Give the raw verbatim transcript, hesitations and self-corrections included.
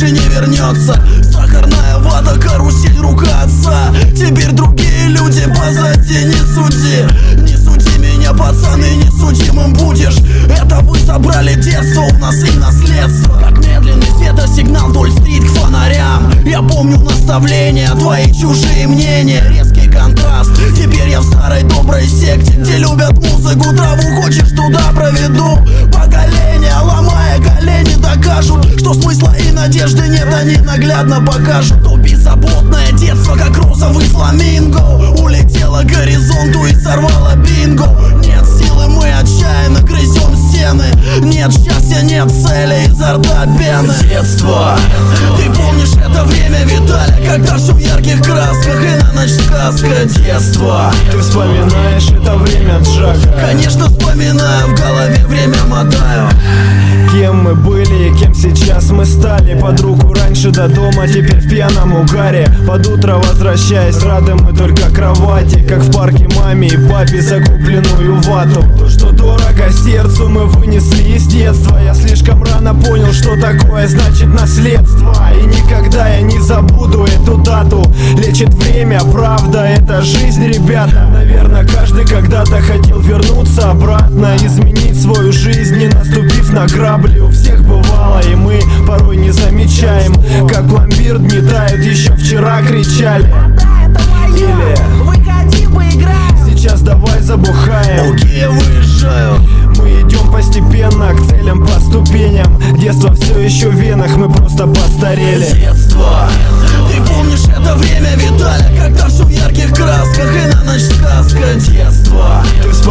больше не вернется. Сахарная вата, карусель, рука отца. Теперь другие люди позади, не суди. Не суди меня, пацаны, не судимым будешь. Это вы забрали детство, у нас и наследство. Как медленный светосигнал вдоль стрит к фонарям. Я помню наставления, твои чужие мнения. Резкий контраст, теперь я в старой доброй секте, где любят музыку, траву хочешь, туда проведу. Поколения, ломая колени, докажут, что смысла и надежды нет, они наглядно покажут. То беззаботное детство, как розовый фламинго, улетело к горизонту и сорвало бинго. Нет силы, мы отчаянно грызем стены. Нет счастья, нет цели, изо рта пены. Детство, ты помнишь это время, Виталий, когда все в ярких красках и на ночь сказка. Детство, ты вспоминаешь это время, Джага? Конечно вспоминаю, в голове время мотаю. Кем мы были и кем сейчас мы стали. Под руку раньше до дома, теперь в пьяном угаре. Под утро возвращаясь, рады мы только кровати. Как в парке маме и папе закупленную вату. То, что дорого сердцу, мы вынесли из детства. Я слишком рано понял, что такое значит наследство. И никогда я не забуду эту дату. Лечит время, правда, это жизнь, ребята. Наверное, каждый когда-то хотел вернуться обратно, изменить свою жизнь, не наступив на грабли. У всех бывало, и мы порой не замечаем, как пломбир дни тают, еще вчера кричали. Или выходи, поиграем. Сейчас давай забухаем. Окей, я выезжаю. Мы идем постепенно к целям по ступеням. Детство все еще в венах, мы просто постарели. Детство, ты помнишь это время, Виталий, когда все в ярких красках и на ночь сказка. Детство, ты